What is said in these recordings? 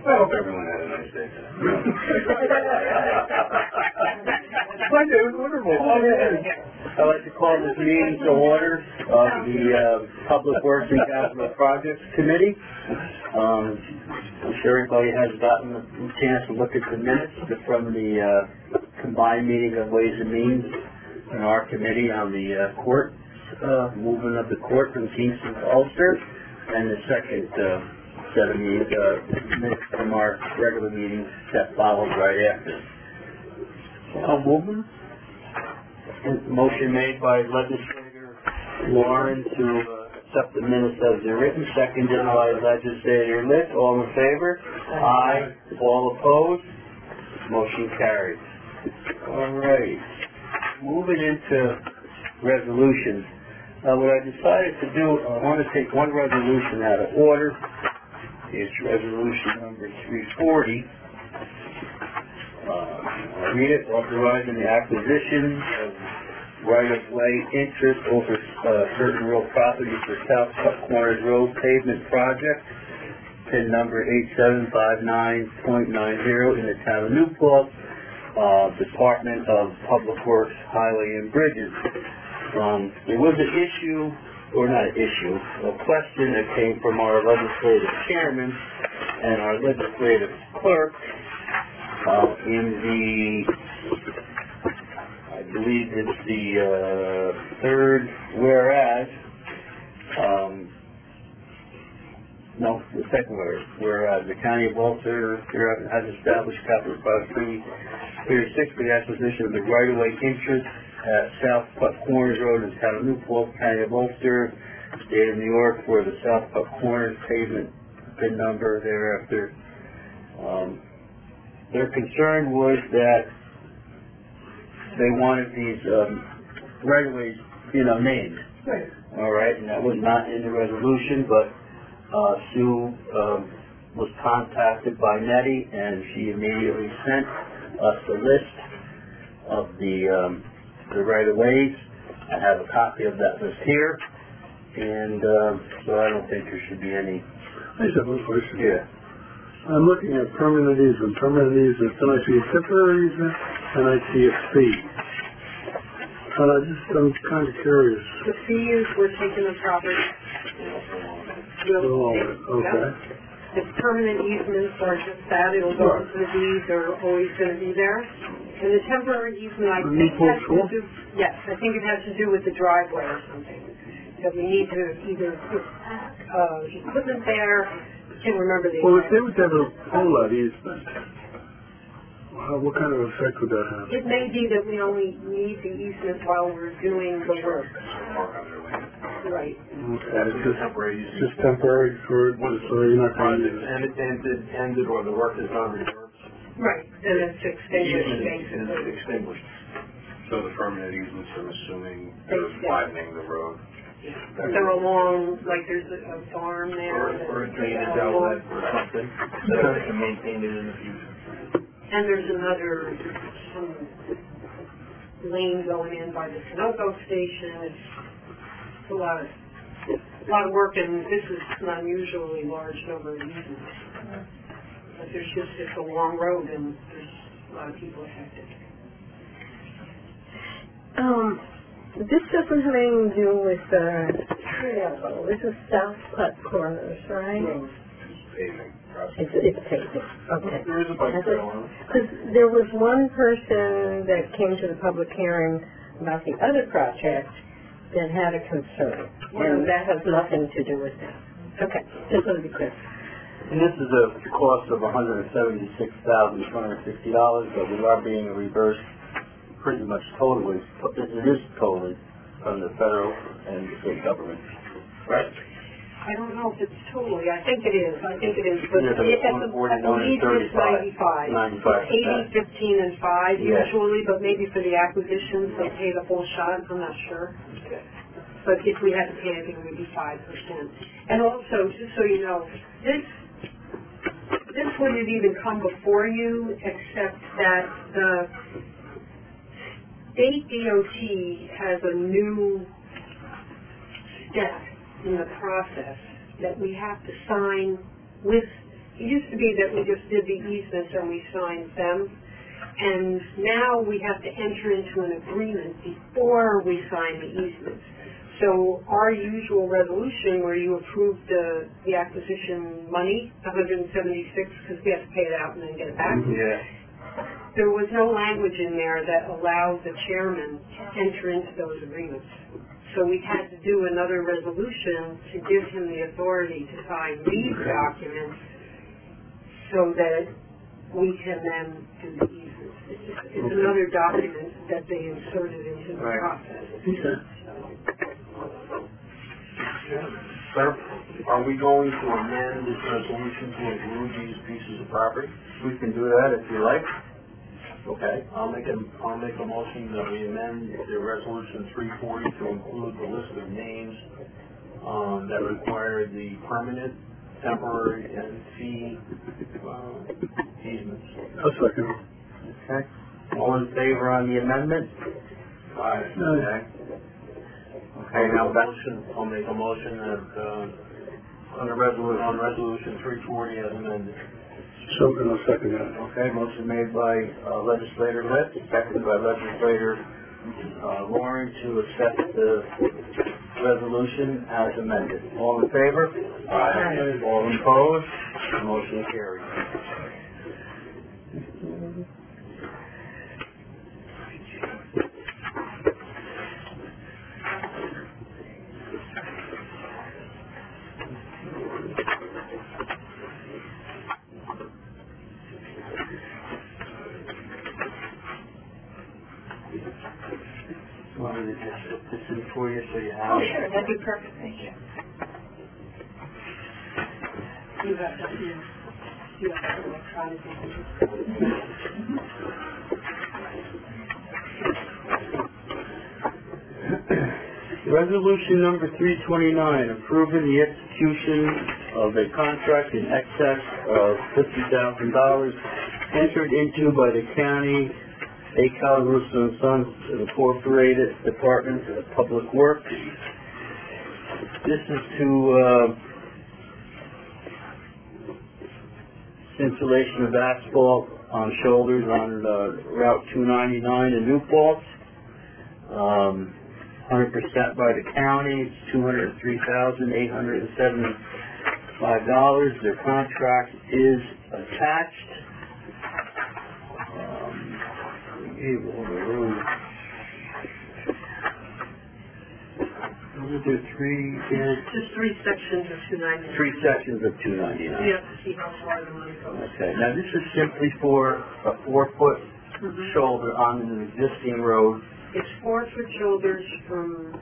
I hope everyone had a nice day today. It was wonderful. I'd like to call this meeting to order of the Public Works and Capital Projects Committee. I'm sure everybody has gotten a chance to look at the minutes from the combined meeting of Ways and Means and our committee on the court, movement of the court from Kingston to Ulster, and the second set of minutes from our regular meeting that followed right after. Movement? Motion made by Legislator Warren to accept the minutes as they're written, seconded by Legislator Litt. All in favor? Aye. All opposed? Motion carried. All right. Moving into resolutions. What I decided to do, I want to take one resolution out of order. It's resolution number 340. I'll read it. Authorizing the acquisition of right-of-way interest over certain real property for South Corners Road Pavement Project, PIN number 8759.90 in the town of Newport, Department of Public Works, Highway and Bridges. There was an issue, or not an issue, a question that came from our legislative chairman and our legislative clerk in the, I believe it's the third whereas, no, the second whereas the County of Ulster has established capital project 336 for the acquisition of the right-of-way interest at South Putt Corners Road in the town of Newport, County of Ulster, State of New York, for the South Putt Corners pavement PIN number thereafter. Their concern was that they wanted these right-of-ways, named. Right. All right, and that was not in the resolution, but Sue was contacted by Nettie, and she immediately sent us a list of the right-of-ways. I have a copy of that list here, and so I don't think there should be any. I just have one question. Yeah. I'm looking at permanent easement. Permanent easement, then I see a temporary easement, and I see a fee. And I'm kind of curious. The fee is we're taking the property. Okay. The permanent easements are just that. It'll go into the deed. They're always going to be there. And the temporary easement, I think has to do, yes, I think it has to do with the driveway or something. That we need to either put equipment there. I can't remember the Well, if they would have a pull-out easement, what kind of effect would that have? It may be that we only need the easement while we're doing the work. Right. Okay. Just temporary. Just temporary for so you're not going to use it. And it ended or the work is not reversed. Right. Then it's extinguished, basically. Is extinguished. So the permanent easements, I'm assuming, they're widening the road. They're along, like there's a farm there. Or a drainage outlet or something. So they can maintain it in the future. And there's another lane going in by the Sunoco station. It's a lot of work, and this is an unusually large number of easements. But it's a long road, and there's a lot of people affected. This doesn't have anything to do with trail. This is South Putt Corners, right? No, it's paving. It's paving. Okay. There is a bike trail on it. Because there was one person that came to the public hearing about the other project that had a concern, and that has nothing to do with that. Okay, just want to be clear. And this is a cost of $176,260, but we are being reversed pretty much totally. It is totally from the federal and the state government, right? I don't know if it's totally. I think it is. But Yeah, at least it's 95. 95%. 80, 15, and 5 usually, but maybe for the acquisitions they pay the full shot. I'm not sure. Okay. But if we had to pay anything, it would be 5%. And also, just so you know, this wouldn't even come before you, except that the state DOT has a new step in the process that we have to sign with it used to be that we just did the easements and we signed them. And now we have to enter into an agreement before we sign the easements. So our usual resolution where you approve the acquisition money, $176, because we have to pay it out and then get it back. Yeah. There was no language in there that allowed the chairman to enter into those agreements. So we had to do another resolution to give him the authority to sign these documents so that we can then do the easements. It's another document that they inserted into the process. Sir, are we going to amend this resolution to include these pieces of property? We can do that if you like. Okay, I'll make a motion that we amend the resolution 340 to include the list of names that require the permanent, temporary, and fee easements. A second. Okay. All in favor on the amendment? Aye. Okay. Okay, now that's, I'll make a motion that on resolution 340 as amended. So, and I'll second that. okay, motion made by legislator Litz, seconded by legislator Loring to accept the resolution as amended. All in favor? Aye. All opposed? Motion carries. Want me to just put this in for you so you have it? Sure, that'd be perfect, thank you. You have to, you have to electronic. Resolution number 329, approving the execution of a contract in excess of $50,000 entered into by the county, A. Calaruso and Sons Incorporated, Department of Public Works. This is to installation of asphalt on shoulders on Route 299 in New Paltz. 100% by the county. It's $203,875. Their contract is attached. Just three sections of 299. Three sections of 299. We have to see how far the money goes. Okay, now this is simply for a 4-foot shoulder on an existing road. It's 4-foot shoulders from,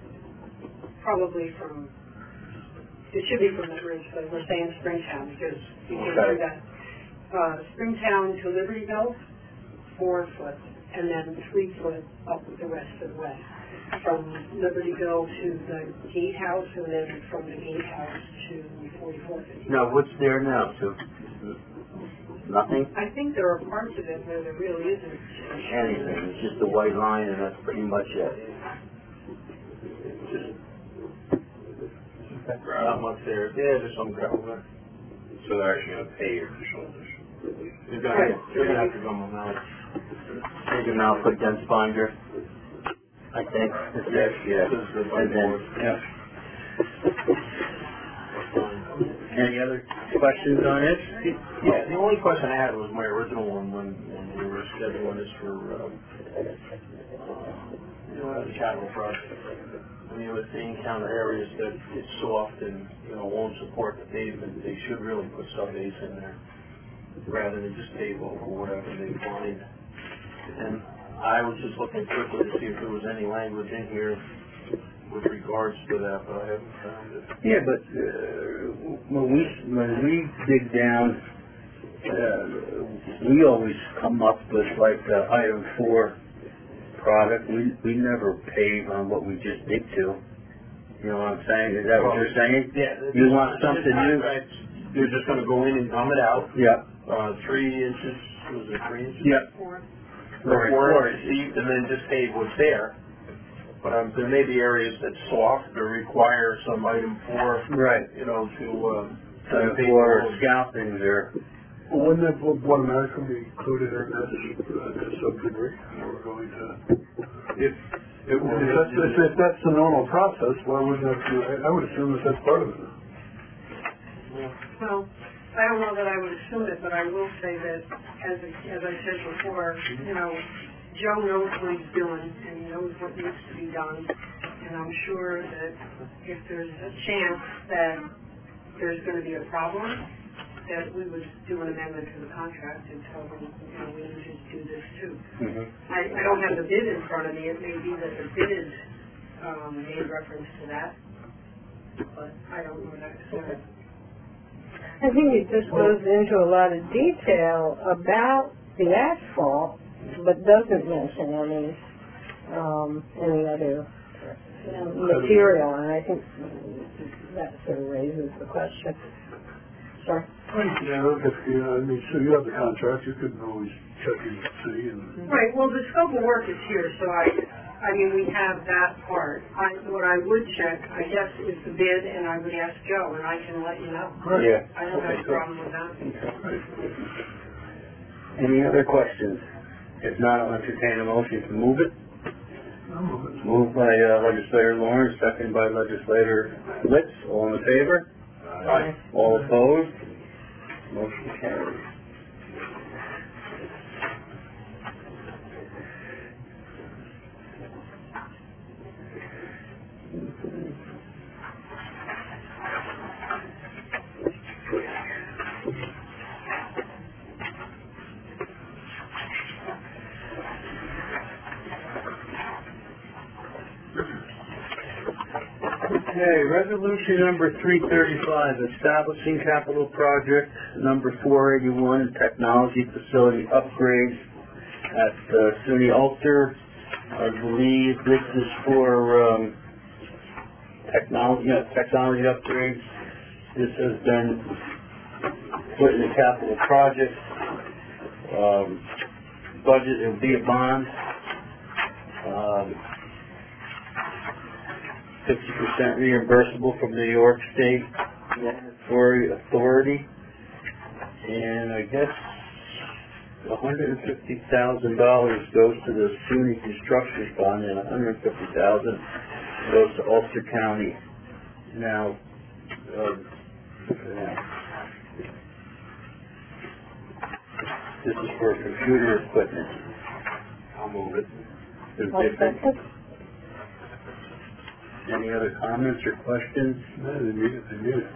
it should be from the bridge, but we're saying Springtown because we can do that. Springtown to Libertyville, 4 foot, and then 3 foot up the rest of the way. From Libertyville to the gatehouse, and then from the gatehouse to 4450. Now, what's there now, Sue? Nothing? I think there are parts of it where there really isn't Anything. It's just a white line, and that's pretty much it. Not much there. Yeah, there's some gravel there. So they're actually going to pay your shoulders. You're gonna have to come on out. Take them out, put dense binder, I think. Yes, yeah. And then, yeah. Any other questions on it? Yeah, the only question I had was my original one when we were scheduling this for, the capital project. I mean, with the encounter areas that it's soft and, won't support the pavement, they should really put sub-base in there rather than just pave over whatever they find. And I was just looking quickly to see if there was any language in here with regards to that, but I haven't found it. Yeah, but when we dig down, we always come up with like item 4 product. We never pave on what we just dig to. You know what I'm saying? Is that what you're saying? Yeah. You want something new? They're just going to go in and gum it out. Yeah. 3 inches, was it 3 inches? Yeah. 4. 4 inches deep, and then just pave what's there. But there may be areas that's soft or require some item 4, Right. to for scalping there. Well, wouldn't that automatically be included in this sub-degree? We're going to, if that's the normal process, why wouldn't that be, I would assume that that's part of it. Well, I don't know that I would assume it, but I will say that, as I said before, you know, Joe knows what he's doing, and he knows what needs to be done, and I'm sure that if there's a chance that there's going to be a problem, that we would do an amendment to the contract and tell them, you know, we need to do this too. Mm-hmm. I don't have the bid in front of me. It may be that the bid made reference to that, but I don't know that. I think it just goes into a lot of detail about the asphalt, but doesn't mention any other material, and I think that sort of raises the question. Sorry? Yeah, look, I mean, so you have the contract, you could always check and see and... Right, well, the scope of work is here, so I mean, we have that part. What I would check, I guess, is the bid, and I would ask Joe, and I can let you know. Right. Yeah. I don't have a problem with that. Any other questions? If not, I'll entertain a motion to move it. Moved by Legislator Lawrence, seconded by Legislator Litz. All in favor? Aye. All opposed? Motion carries. Okay, resolution number 335, establishing capital project number 481, technology facility upgrades at SUNY Ulster. I believe this is for technology upgrades. This has been put in the capital project budget. It will be a bond. 50% reimbursable from New York State Authority, and I guess $150,000 goes to the SUNY Construction Fund, and $150,000 goes to Ulster County. Now, this is for computer equipment. I'll move it. Any other comments or questions? No, they need it.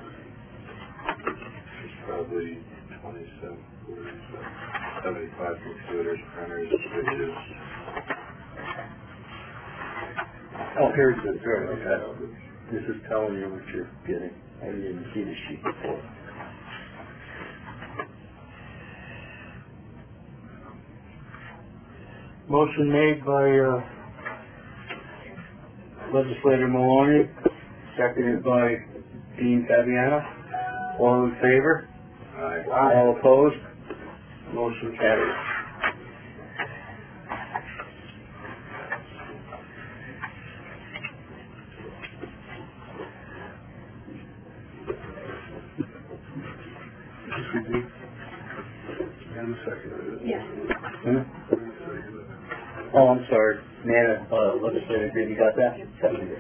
It's probably 27, 75 computers, printers, switches. Oh, here's the, okay. This is telling you what you're getting. I didn't even see the sheet before. Motion made by Legislator Maloney, seconded by Dean Fabiano. All in favor? Aye. All opposed? Motion carries. And a second. Yes. Oh, I'm sorry. Nana, Legislator Green, you got that? Seconded.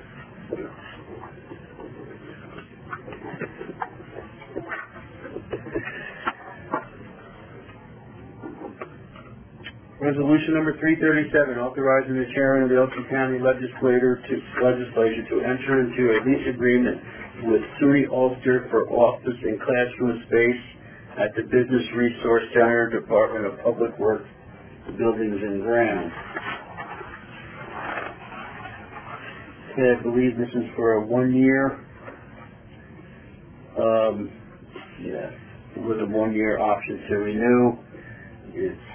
Resolution number 337, authorizing the chairman of the Ulster County Legislature to enter into a lease agreement with SUNY Ulster for office and classroom space at the Business Resource Center, Department of Public Works, Buildings and Grounds. Okay, I believe this is for a 1 year, with a 1 year option to renew. It's,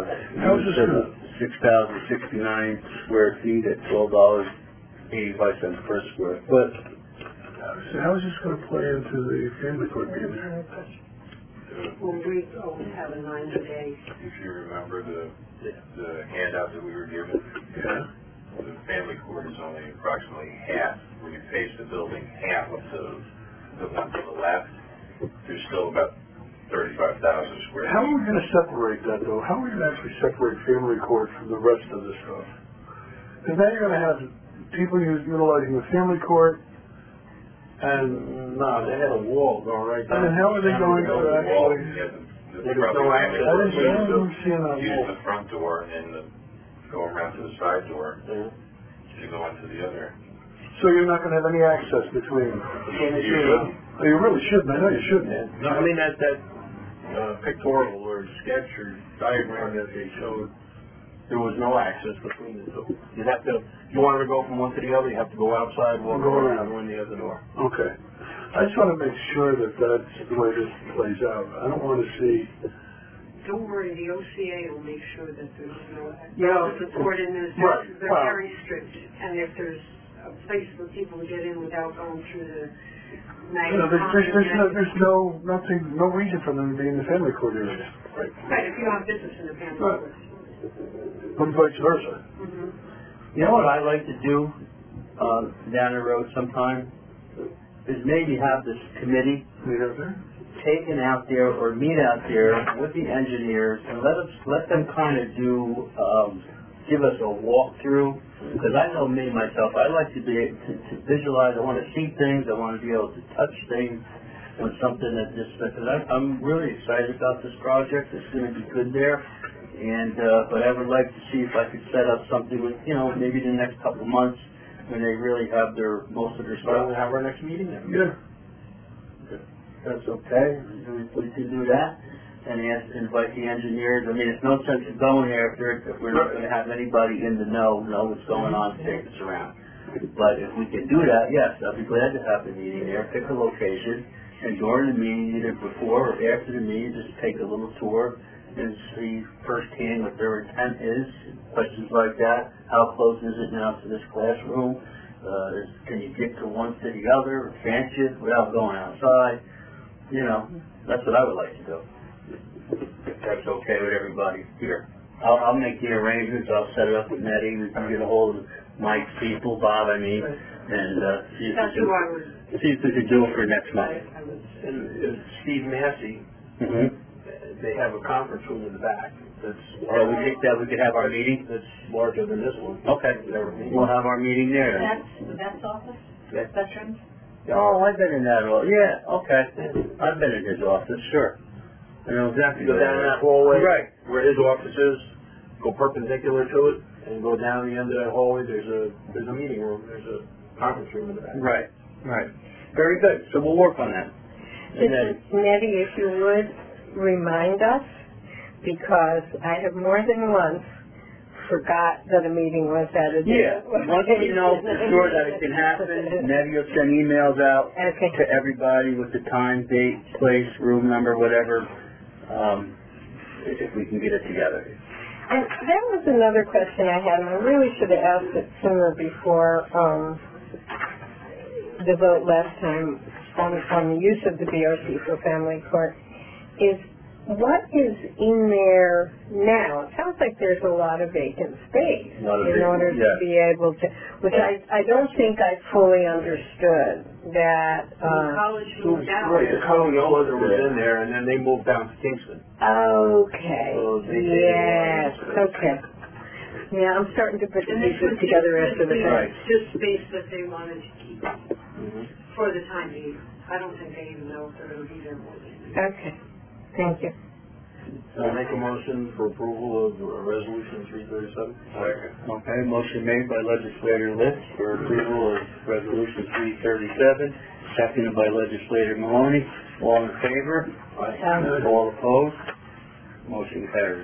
6,069 square feet at $12.85 per square foot. How is this going to play into the family court meeting? Well, we always have a 90-day. If you remember the handout that we were given, Yeah. the family court is only approximately half, when you face the building, half of the one to the left. there's still about 35,000 square feet. How are we gonna separate that though? How are we gonna actually separate family court from the rest of this stuff? Because now you're gonna have people utilizing the family court, and No, they had a wall going right down. and how are they going to The wall, actually? yeah, the There's no property access. I owner didn't see that use wall. the front door and go around to the side door Yeah. to go into the other. So you're not gonna have any access between? You shouldn't. Oh, you really shouldn't. I know you shouldn't. No, I mean, that pictorial or sketch or diagram that they showed, there was no access between the two. You'd have to, if you wanted to go from one to the other, you have to go outside, walk Go around, around. and go in the other door. Okay. I just wanna make sure that that's the way this plays out. I don't wanna see, Don't worry, the OCA will make sure that there's no, Yeah. support in this, Right. they're Well- very strict. And if there's a place for people to get in without going through the there's no reason for them to be in the family court area. Right. Right, if you don't have business in the family Right. court. But vice versa. Mhm. You know what I like to do, down the road sometime, is maybe have this committee You know there? taken out there or meet out there with the engineers and let them kind of do, give us a walkthrough. Because I know me, myself, I like to be, to visualize, I want to see things, I want to be able to touch things when something that just, because I'm really excited about this project, it's going to be good there. And, but I would like to see if I could set up something with, maybe the next couple of months when they really have most of their So stuff. we'll have our next meeting then. Yeah. That's okay, we can do that, and invite the engineers. I mean, it's no sense in going there if we're not gonna have anybody in the know what's going on to take us around. But if we can do that, yes, I'd be glad to have the meeting there, pick a location, and during the meeting, either before or after the meeting, just take a little tour and see firsthand what their intent is, questions like that. How close is it now to this classroom? Can you get from one to the other, or can't you, without going outside? That's what I would like to do. If that's okay with everybody here. I'll make the arrangements, I'll set it up with Nettie, we can get a hold of Mike's people, Bob, and see That's who I was, if we could do it for next month. And Steve Massey, they have a conference room in the back that's, We could have our meeting? that's larger than this one. Okay, we'll have our meeting there. that's office, Yeah. veterans. Oh, I've been in that office. Yeah, okay. I've been in his office, sure. I know exactly. You go down that hallway. Right. Where his office is, go perpendicular to it, and go down the end of that hallway, there's a meeting room, there's a conference room in the back. Right. Very good. So we'll work on that. And then, Nettie, if you would, remind us, because I have more than once forgot that a meeting was at a yeah, once we know for sure that it can happen, Nettie will send emails out Okay. to everybody with the time, date, place, room number, whatever, if we can get it together. And that was another question I had, and I really should have asked it sooner before the vote last time on the use of the BRC for family court, is what is in there now? It sounds like there's a lot of vacant space in order to be able to, which I don't think I fully understood that. College moved out. Right, the college was in there, and then they moved down to Kingston. Okay. So they Yes. Okay. Yeah, I'm starting to put the And this pieces was together after the fact. just space that they wanted to keep Mm-hmm. for the time being. I don't think they even know if they're going to be there more than Okay. Thank you. So I make a motion for approval of resolution 337. Okay, motion made by legislator Litz for approval of resolution 337, seconded by legislator Maloney. All in favor? Aye. All opposed? Motion carried.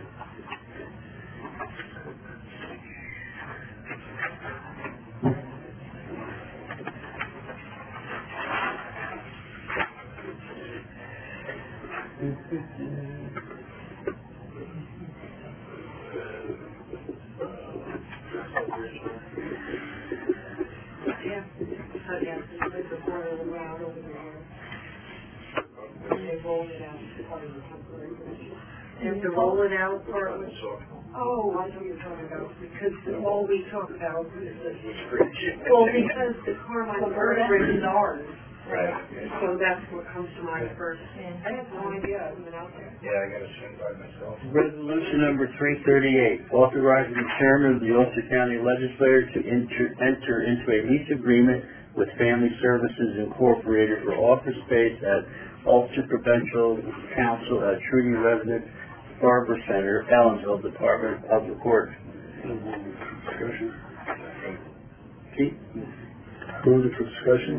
Yeah. Yeah, there's a corner of the ground over there. They rolled it out as part of the temporary bridge. And to roll it out part was, oh, I know what you're talking about, because all we talk about is the, well, because the Carmichael Bridge is ours. Right. So that's what comes to mind first. I have no idea, I haven't been out there. Yeah, I gotta swing by myself. Resolution number 338, authorizing the chairman of the Ulster County Legislature to enter into a lease agreement with Family Services Incorporated for office space at Ulster Provincial Council at Trudy Residence Barber Center, Allensville, Department of Public Works. Discussion. Keith? Move it for discussion.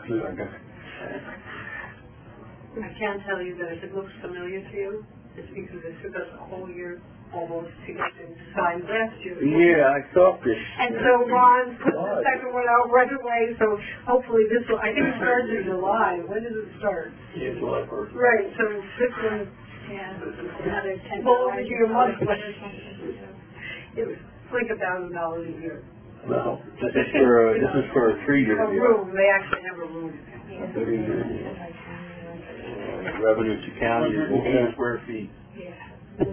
I can tell you that if it looks familiar to you, it's because it took us a whole year almost to get things signed last year. Yeah, I thought this. And so Ron put the second one out right away, so hopefully this will, I think it starts in July. When does it start? Yeah, July 1st. Right, so this one, Another 10. well, over your month, but it's like $1,000 a year. No, this is for a 3-year A deal. room, they actually have a room. Revenue to county is 8 square feet. Yeah.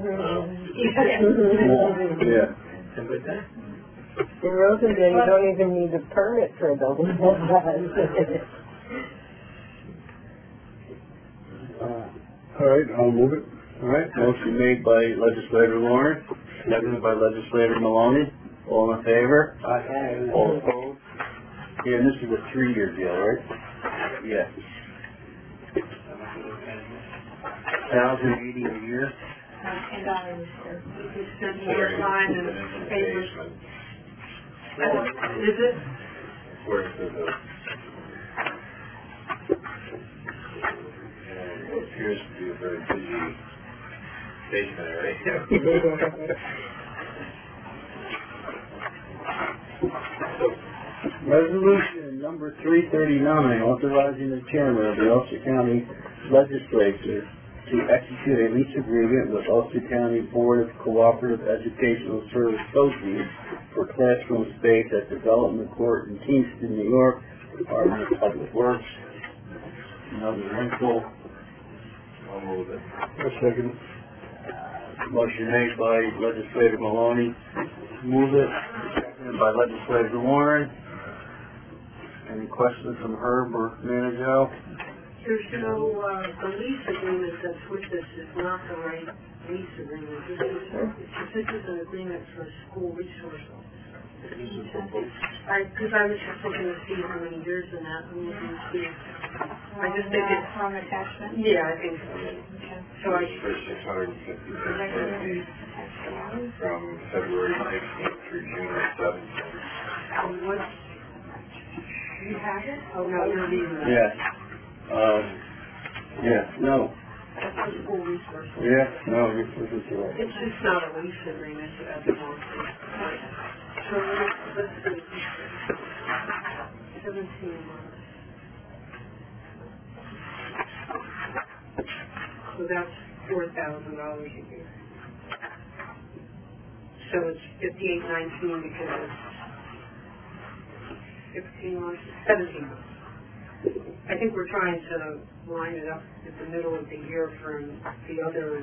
And with that, In Rosendale, you don't even need a permit for a building that size. All right, I'll move it. All right, motion made by legislator Lawrence, seconded by legislator Maloney. All in favor? Aye. All opposed? Yeah, and this is a 3-year deal, right? Yeah. $1,080 a year. We spent more time in papers. Is it? According to the, it appears to be a very busy stationary. Resolution number 339, authorizing the chairman of the Ulster County Legislature to execute a lease agreement with Ulster County Board of Cooperative Educational Service Associates for classroom space at Development Court in Kingston, New York, Department of Public Works. Another wrinkle. I'll move it. A second. Motion made by legislator Maloney. Move it. Seconded by legislator Warren. Any questions from Herb or Manager? There's no, the lease agreement that's with this is not the right lease agreement. This is an agreement for a school resource officer. Because I was just looking to see how many years in that, and looking to see. I just think it's. From attachment? Yeah, I think so. So I. For 650 square feet from February 16th through June 17th. What? You have it? Oh, no, you're leaving that. Yes. No. That's for school resource. Yeah, no, this is right. It's just not a lease agreement at the moment. So let's see. 17 months. So that's $4,000 a year. So it's $58.19 because it's 15 months, 17 months. I think we're trying to line it up at the middle of the year for the other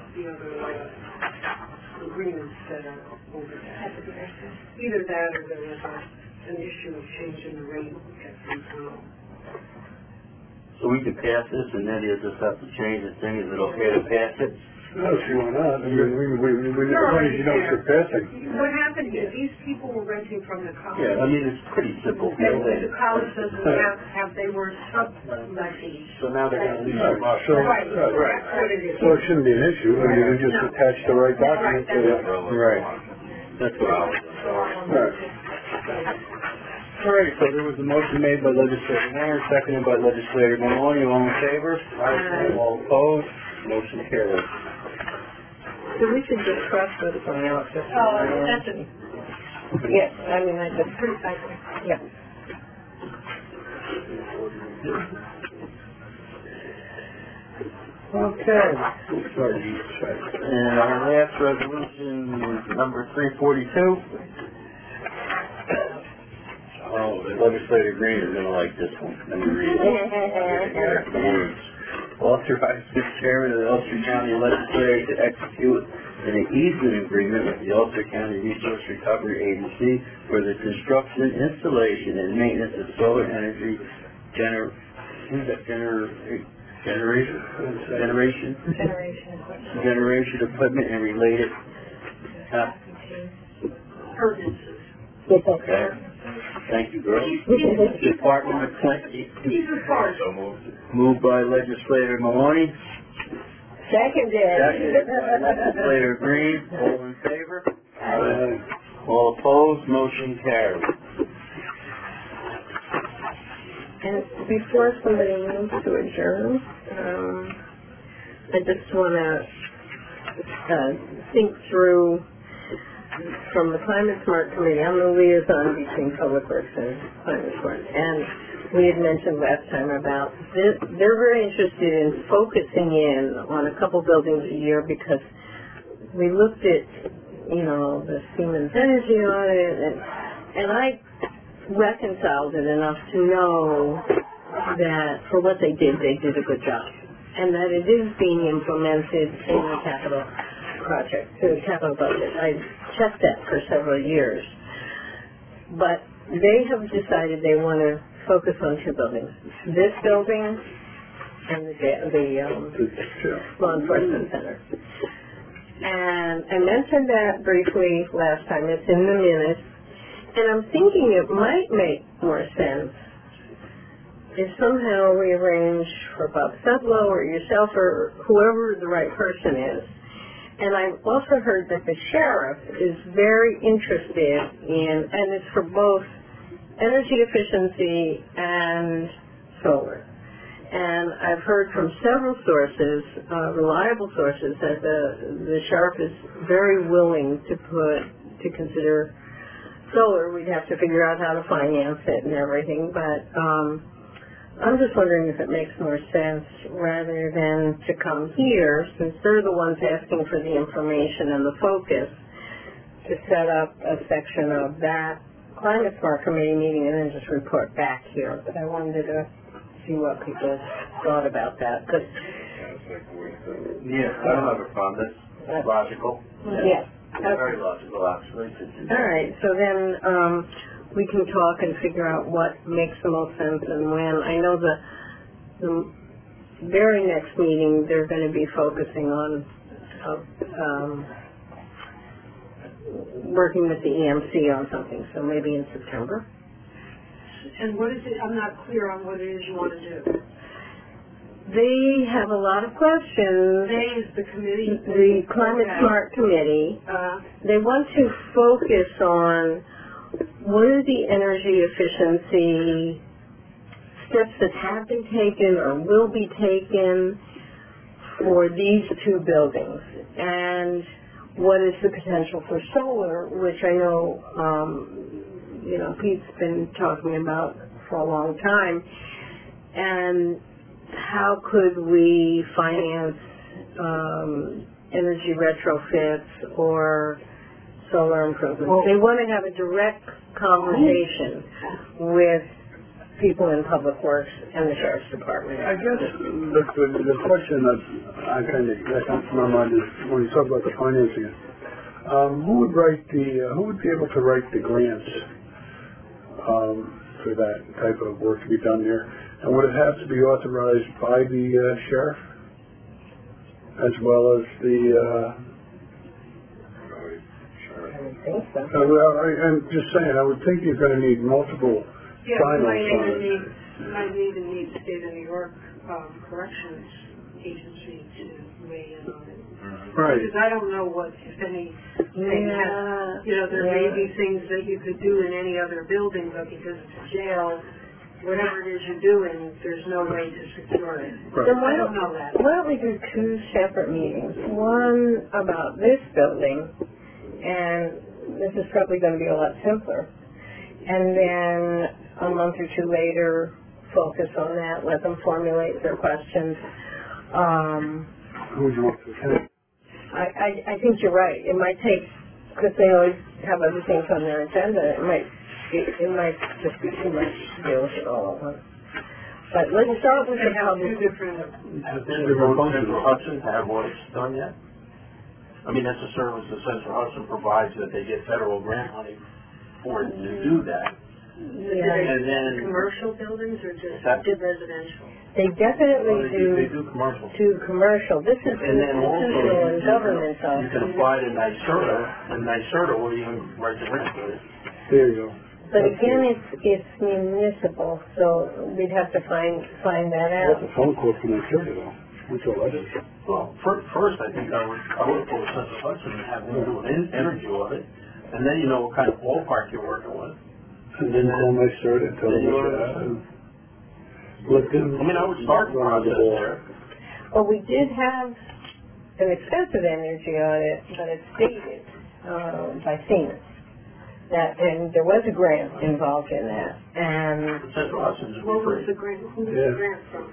agreements that are over that. Either that or there was an issue of changing the rate at some time. So we could pass this and then you'll just have to change the thing. Is it okay to pass it? No, see why not? I mean, as long as you know what you're passing. What happened is these people were renting from the college. Yeah, I mean, it's pretty simple. And the college doesn't have they were sub-lessees. So now they're going to leave them up. So, Right, that's what it is. So it shouldn't be an issue. I mean, we just attach the right document to it. Right. That's what I was. Right. All right, so there was a motion made by legislator Warren, seconded by legislator Maloney. All in favor? Aye. All opposed? Motion carried. So we should just cross those one out. That's it. Yes, I mean, I just, Pretty simple. yeah. Okay. And our last resolution is number 342. Oh, the legislator Green is going to like this one. Let me read it. Authorize the chairman of the Ulster County Legislature to execute an easement agreement with the Ulster County Resource Recovery Agency for the construction, installation, and maintenance of solar energy is that generation equipment and related, Ordinances. okay. Thank you, girl. Department appointment. So moved. Moved by legislator Maloney, Seconded. seconded by legislator Green. All in favor? All opposed? Motion carried. And before somebody moves to adjourn, I just want to think through from the Climate Smart Committee. I'm the liaison between Public Works and Climate Smart, and we had mentioned last time about this. They're very interested in focusing in on a couple buildings a year because we looked at, the Siemens Energy audit, and I reconciled it enough to know that for what they did a good job, and that it is being implemented in the capital project, the capital budget. I checked that for several years, but they have decided they want to focus on two buildings: this building and the law enforcement center. And I mentioned that briefly last time. It's in the minutes. And I'm thinking it might make more sense if somehow we arrange for Bob Sudlow or yourself or whoever the right person is. And I've also heard that the sheriff is very interested in, and it's for both energy efficiency and solar. And I've heard from several sources, reliable sources, that the sheriff is very willing to consider solar. We'd have to figure out how to finance it and everything, but I'm just wondering if it makes more sense rather than to come here, since they're the ones asking for the information and the focus, to set up a section of that Climate Smart Committee meeting and then just report back here. But I wanted to see what people thought about that. Cause Yeah, I don't have a problem. That's logical. yeah. Very logical, actually. All right, so then we can talk and figure out what makes the most sense and when. I know the very next meeting they're going to be focusing on working with the EMC on something, so maybe in September. And what is it, I'm not clear on what it is you want to do. They have a lot of questions. They is the committee? The Climate Smart Committee. They want to focus on what are the energy efficiency steps that have been taken or will be taken for these two buildings, and what is the potential for solar, which I know, Pete's been talking about for a long time, and how could we finance energy retrofits or solar improvements? Well, they want to have a direct conversation with people in Public Works and the Sheriff's Department. I guess the question that comes to my mind is when you talk about the financing, who would be able to write the grants for that type of work to be done there? And would it have to be authorized by the sheriff as well as the? I would think so. I'm just saying, I would think you're going to need multiple Yeah, finals. might even need State of New York Corrections Agency to weigh in on it. Right. Because I don't know what, if anything, there may be things that you could do in any other building, but because it's a jail, whatever it is you're doing, there's no way to secure it. Right. Then I don't know that. why don't we do two separate meetings? One about this building, and this is probably going to be a lot simpler. And then a month or two later, focus on that, let them formulate their questions. Who would you want to attend? I think you're right. It might take, because they always have other things on their agenda, it might just be too much to deal with it all at once. But let's start with the public. Has it been Central Hudson to have audits done yet? I mean, that's a service that Central Hudson provides, that they get federal grant money for it to do that. And then, Commercial buildings or just That- residential? They definitely they do do commercial. commercial. This is And then also, institutional and government you though. can apply to NYSERDA, and NYSERDA will even write the rent for it. There you go. But again, it's municipal, so we'd have to find that That's out. a phone call from the city though. What's all that is? Well, first, I think I would call Central Hudson and have them do an energy audit, and then you know what kind of ballpark you're working with. And then call my cert and tell them what you have. and let them. I mean, I would start the process there. Well, we did have an extensive energy audit, but it's dated by Siemens. And there was a grant involved in that, and Central Hudson's would What be was free. the grant, who was Yeah. the grant from?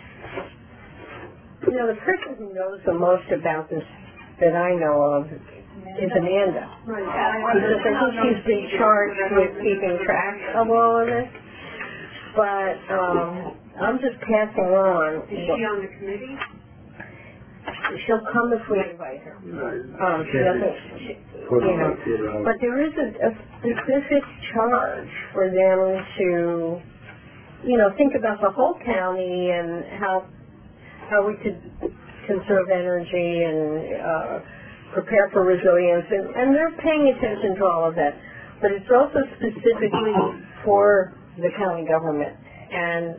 the person who knows the most about this that I know of is Amanda. Right. Because I think she's been charged with keeping track of all of this. But I'm just passing on. Is she on the committee? She'll come if we invite her. She doesn't, but there is a specific charge for them to, think about the whole county and how we could conserve energy and prepare for resilience, and they're paying attention to all of that. But it's also specifically for the county government. And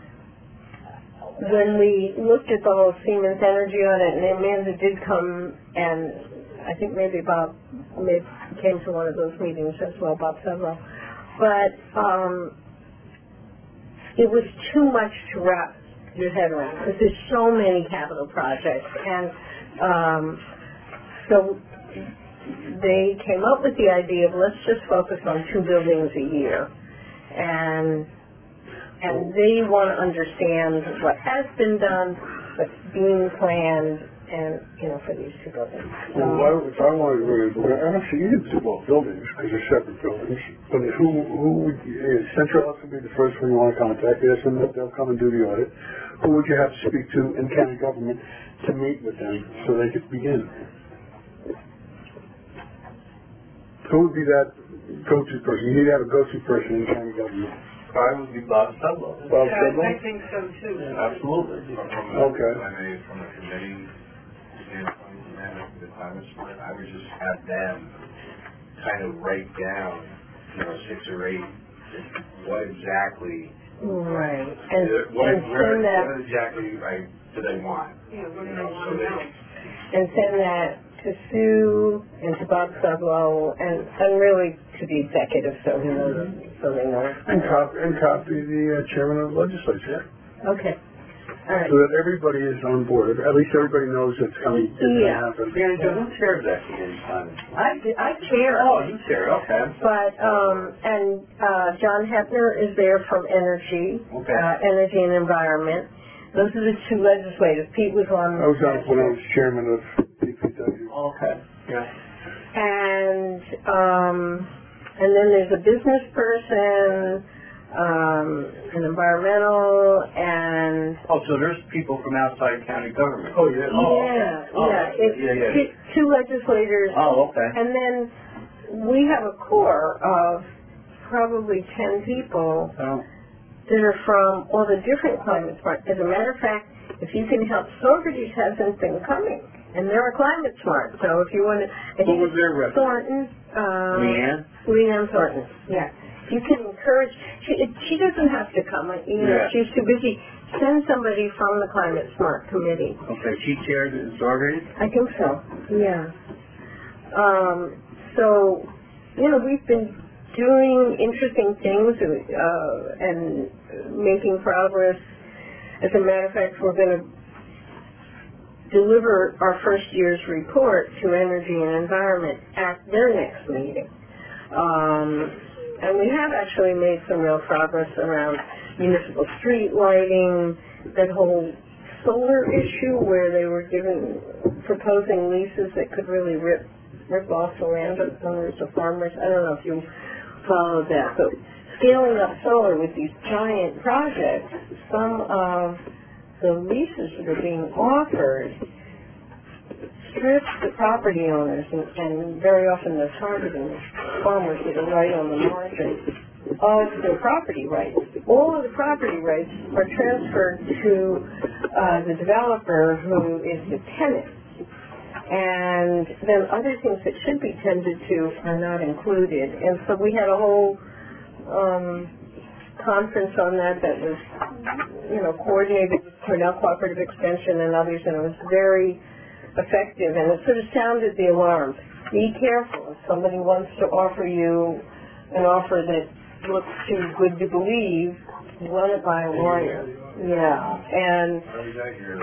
when we looked at the whole Siemens Energy audit, and Amanda did come, and I think maybe Bob came to one of those meetings as well, Bob Sudlow. But it was too much to wrap your head around, because there's so many capital projects. And so they came up with the idea of let's just focus on 2 buildings a year. And they want to understand what has been done, what's being planned, and, for these 2 buildings. Well, if I wanted to, actually, you can do both buildings, because they're separate buildings. But who would, Central Hudson would be the first one you want to contact, ask them that they'll come and do the audit. Who would you have to speak to in county government to meet with them so they could begin? Who would be that go-to person? You need to have a go-to person in county government. I would be Bob Sudlow. Bob I Sudlow? think so too. Absolutely. Okay. From a committee standpoint, the climate smart, I would just have them kind of write down, 6 or 8, what exactly, Right. what send that, exactly do they want? Yeah, what do they want to know? and send that to Sue and to Bob Sudlow and really to the executive so he knows, so they know. And copy the chairman of the legislature. Okay. All right. So that everybody is on board. At least everybody knows it's going to happen. Mary Jo, who chairs that committee, Simon? I chair. Oh, you chair, okay. But, and John Hepner is there from Energy, Okay. Energy and Environment. Those are the 2 legislators. Pete was on. I was on when I was chairman of DPW. Okay, yeah. And then there's a business person, an environmental, and Oh, so there's people from outside county government? Oh, yeah. It's 2 legislators. Oh, okay. And then we have a core of probably 10 people Oh. that are from all the different climate smart. As a matter of fact, if you can help, Saugerties hasn't been coming, and they're a climate smart. So if you want to, Who was their rep? Thornton, Leanne Thornton. Yeah, you can encourage. She doesn't have to come. Yeah. She's too busy. Send somebody from the Climate Smart Committee. Okay, she chaired the Saugerties? I think so. Yeah. So, we've been doing interesting things and making progress. As a matter of fact, we're going to deliver our first year's report to Energy and Environment at their next meeting. And we have actually made some real progress around municipal street lighting, that whole solar issue where they were proposing leases that could really rip off the landowners, the farmers. I don't know if you followed that, but scaling up solar with these giant projects, some of the leases that are being offered strips the property owners, and very often they're targeting farmers that are right on the margin of their property rights. All of the property rights are transferred to the developer who is the tenant. And then other things that should be tended to are not included. And so we had a whole conference on that was, coordinated with Cornell Cooperative Extension and others, and it was very effective. And it sort of sounded the alarm. Be careful. If somebody wants to offer you an offer that looks too good to believe, run it by a lawyer. Yeah. And I was at your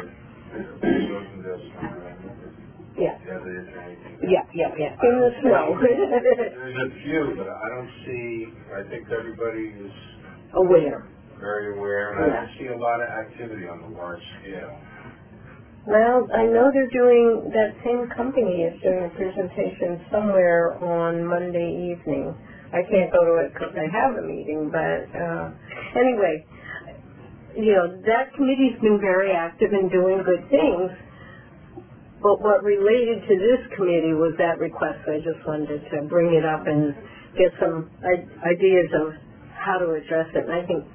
yeah. Yeah. In the snow. There's a few, but I don't see, I think everybody is Aware. very aware, and I don't see a lot of activity on the large scale. Well, I know that same company is doing a presentation somewhere on Monday evening. I can't go to it because I have a meeting, but anyway, that committee's been very active in doing good things. But what related to this committee was that request. I just wanted to bring it up and get some ideas of how to address it. And I think,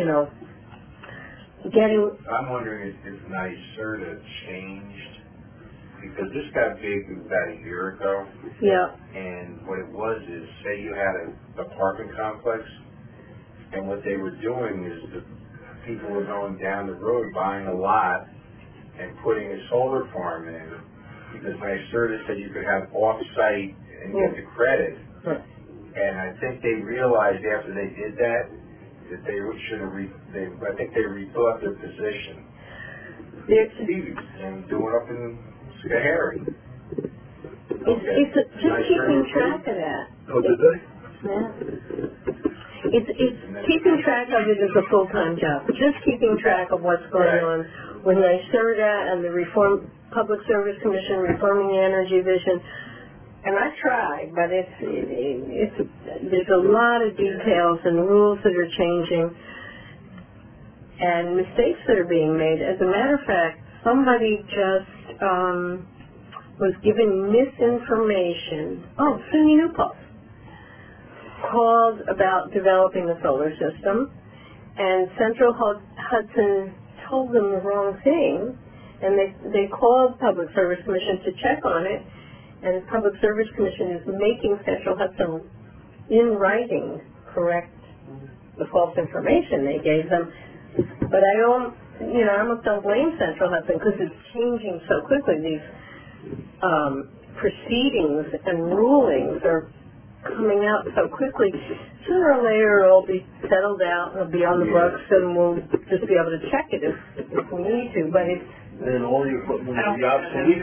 I'm wondering if NYSERDA changed, because this got big about a year ago. Yeah. And what it was is, say you had an apartment complex, and what they were doing is the people were going down the road buying a lot and putting a solar farm in, because NYSERDA said you could have off-site and get the credit. And I think they realized after they did that they should have, I think they rethought their position. And doing up in Schoharie. It's just keeping track of that. Oh, did they? Yeah. It's keeping track of it as a full-time job. Just keeping track of what's going on with NYSERDA and the Public Service Commission reforming the energy vision. And I tried, but there's a lot of details and rules that are changing and mistakes that are being made. As a matter of fact, somebody just was given misinformation. Oh, Cindy Newpulse called about developing the solar system, and Central Hudson told them the wrong thing, and they called Public Service Commission to check on it. And the Public Service Commission is making Central Hudson, in writing, correct the false information they gave them. But I almost don't blame Central Hudson because it's changing so quickly. These proceedings and rulings are coming out so quickly. Sooner or later it'll be settled out, it'll be on the books, and we'll just be able to check it if we need to. But it's then all your equipment will be obsolete.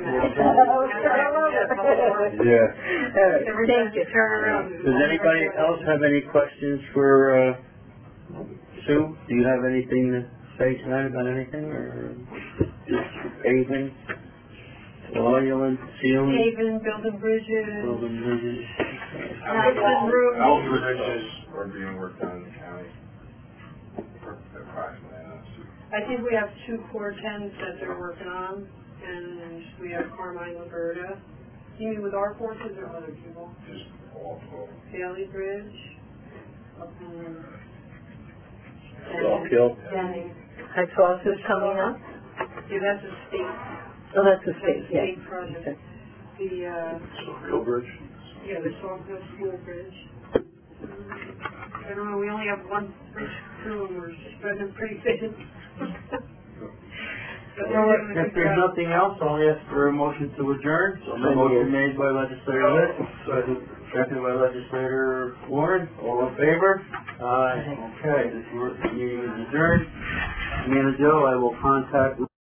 Yeah. Thank you. Does anybody else have any questions for Sue? Do you have anything to say tonight about anything, or just paving, oil and sealing? Paving, building bridges. Building bridges. All bridges are being worked on in the county. Approximately. I think we have 2 410s that they're working on, and we have Carmine Liberta. You mean with our forces or other people? Just awful. Bailey Bridge. Rockhill. Denny. High Cross is coming up? Yeah, that's a state. Oh, that's the state, yeah. State project. The, Hill Bridge? yeah, the Saltville School Bridge. I don't know, we only have 1 bridge crew, and we're spreading pretty thin. If there's nothing else, I'll ask for a motion to adjourn. Motion made by Legislator Litt, seconded by Legislator Warren. All in favor? Aye. Okay, this meeting is adjourned. Me and Joe, I will contact